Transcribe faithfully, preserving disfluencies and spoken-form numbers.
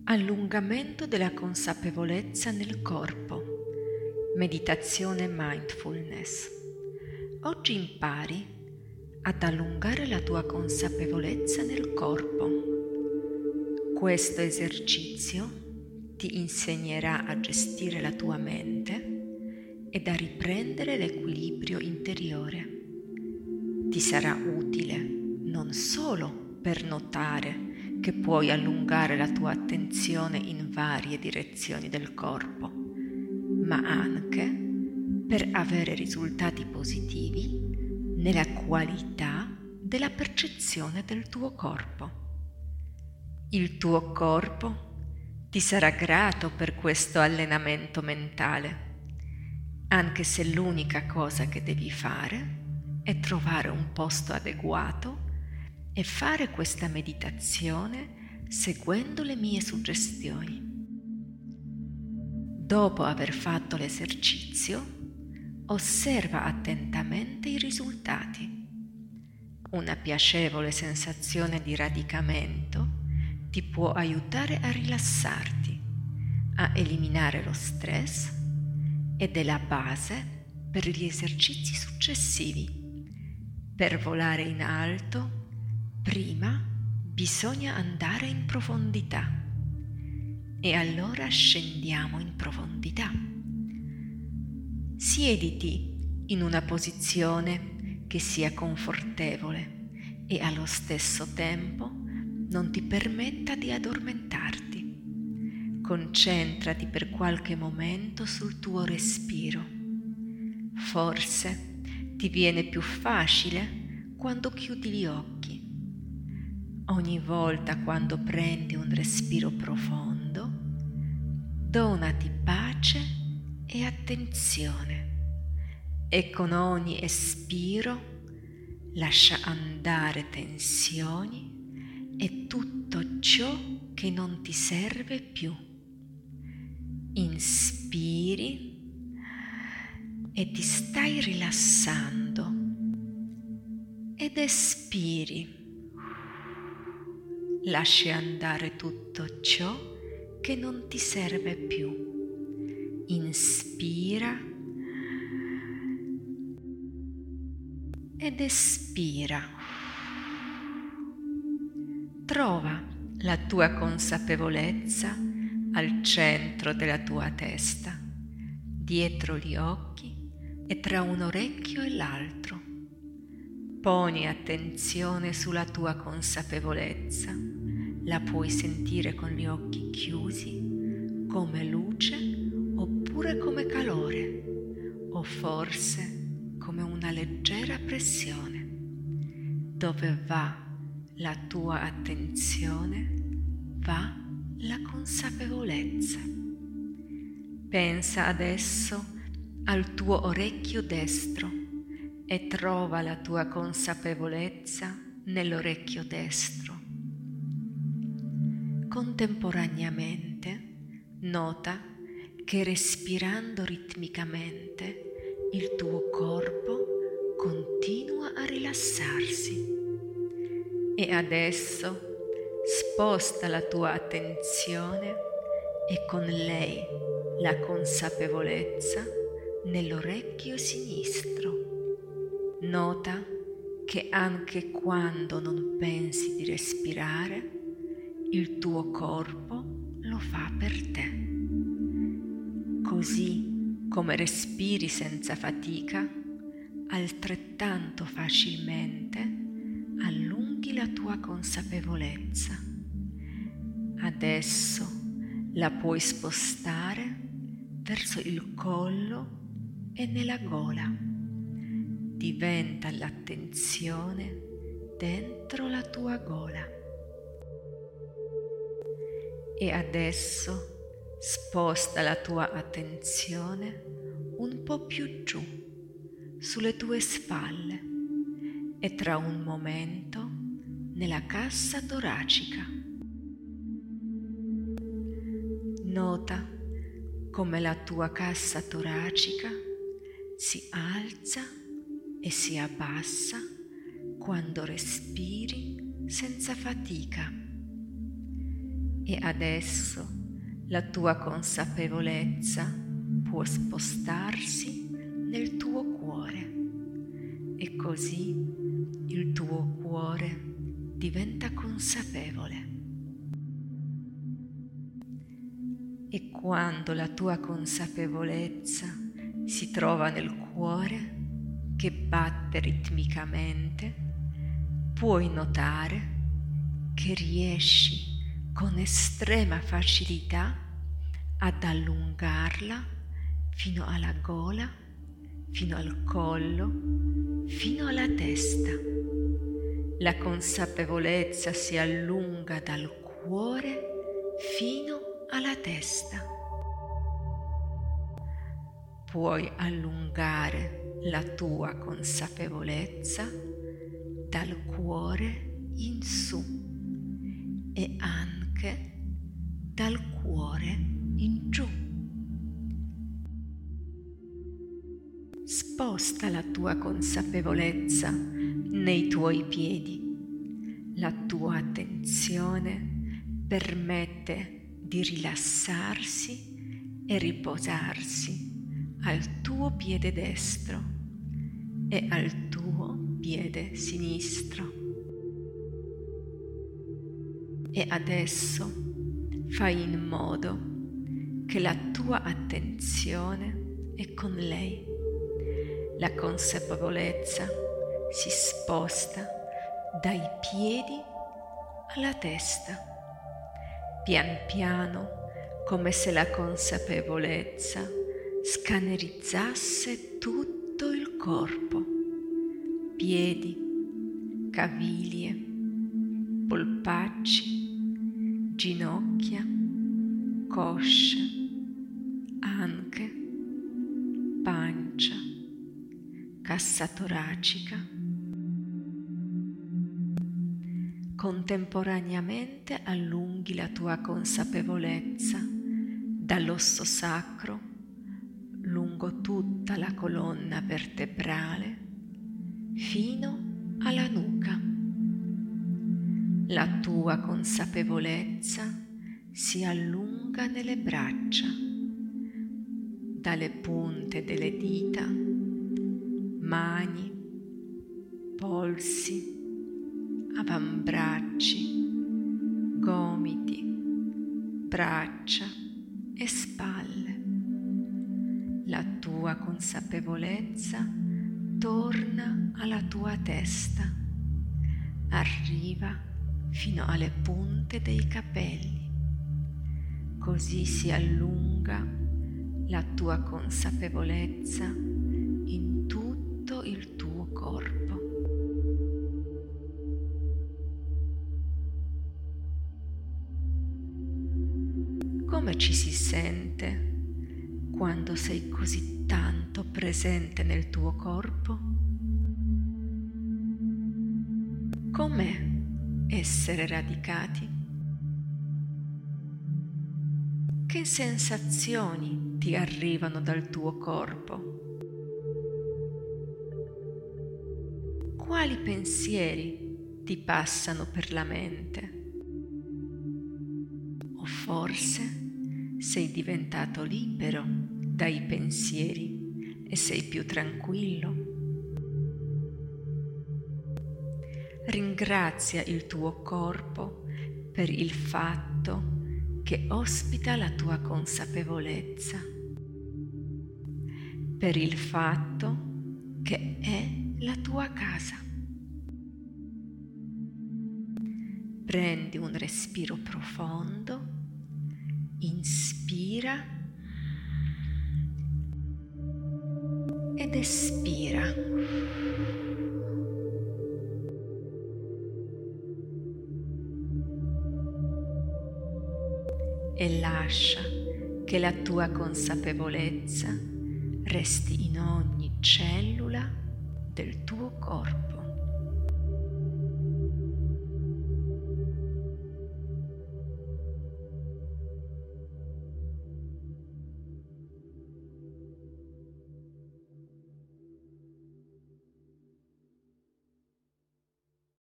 Allungamento della consapevolezza nel corpo. Meditazione mindfulness. Oggi impari ad allungare la tua consapevolezza nel corpo. Questo esercizio ti insegnerà a gestire la tua mente ed a riprendere l'equilibrio interiore. Ti sarà utile non solo per notare che puoi allungare la tua attenzione in varie direzioni del corpo, ma anche per avere risultati positivi nella qualità della percezione del tuo corpo. Il tuo corpo ti sarà grato per questo allenamento mentale, anche se l'unica cosa che devi fare è trovare un posto adeguato e fare questa meditazione seguendo le mie suggestioni. Dopo aver fatto l'esercizio, osserva attentamente i risultati. Una piacevole sensazione di radicamento ti può aiutare a rilassarti, a eliminare lo stress ed è la base per gli esercizi successivi. Per volare in alto, prima bisogna andare in profondità e allora scendiamo in profondità. Siediti in una posizione che sia confortevole e allo stesso tempo non ti permetta di addormentarti. Concentrati per qualche momento sul tuo respiro. Forse ti viene più facile quando chiudi gli occhi. Ogni volta quando prendi un respiro profondo, donati pace e attenzione e con ogni espiro lascia andare tensioni e tutto ciò che non ti serve più. Inspiri e ti stai rilassando ed espiri. Lasci andare tutto ciò che non ti serve più. Inspira ed espira. Trova la tua consapevolezza al centro della tua testa, dietro gli occhi e tra un orecchio e l'altro. Poni attenzione sulla tua consapevolezza. La puoi sentire con gli occhi chiusi, come luce oppure come calore, o forse come una leggera pressione. Dove va la tua attenzione, va la consapevolezza. Pensa adesso al tuo orecchio destro e trova la tua consapevolezza nell'orecchio destro. Contemporaneamente nota che respirando ritmicamente il tuo corpo continua a rilassarsi. E adesso sposta la tua attenzione e con lei la consapevolezza nell'orecchio sinistro. Nota che anche quando non pensi di respirare, il tuo corpo lo fa per te. Così come respiri senza fatica, altrettanto facilmente allunghi la tua consapevolezza. Adesso la puoi spostare verso il collo e nella gola. Diventa l'attenzione dentro la tua gola. E adesso sposta la tua attenzione un po' più giù, sulle tue spalle e tra un momento nella cassa toracica. Nota come la tua cassa toracica si alza e si abbassa quando respiri senza fatica E adesso la tua consapevolezza può spostarsi nel tuo cuore e così il tuo cuore diventa consapevole. E quando la tua consapevolezza si trova nel cuore che batte ritmicamente, puoi notare che riesci con estrema facilità ad allungarla fino alla gola, fino al collo, fino alla testa. La consapevolezza si allunga dal cuore fino alla testa. Puoi allungare la tua consapevolezza dal cuore in su e anche dal cuore in giù. Sposta la tua consapevolezza nei tuoi piedi. La tua attenzione permette di rilassarsi e riposarsi al tuo piede destro e al tuo piede sinistro. E adesso fai in modo che la tua attenzione è con lei. La consapevolezza si sposta dai piedi alla testa, pian piano, come se la consapevolezza scannerizzasse tutto il corpo: piedi, caviglie, polpacci, ginocchia, cosce, anche, pancia, cassa toracica. Contemporaneamente allunghi la tua consapevolezza dall'osso sacro lungo tutta la colonna vertebrale fino alla nuca. La tua consapevolezza si allunga nelle braccia, dalle punte delle dita, mani, polsi, avambracci, gomiti, braccia e spalle. La tua consapevolezza torna alla tua testa, arriva fino alle punte dei capelli. Così si allunga la tua consapevolezza in tutto il tuo corpo. Come ci si sente quando sei così tanto presente nel tuo corpo? Com'è essere radicati? Che sensazioni ti arrivano dal tuo corpo? Quali pensieri ti passano per la mente? O forse sei diventato libero dai pensieri e sei più tranquillo? Ringrazia il tuo corpo per il fatto che ospita la tua consapevolezza, per il fatto che è la tua casa. Prendi un respiro profondo, inspira ed espira. E lascia che la tua consapevolezza resti in ogni cellula del tuo corpo.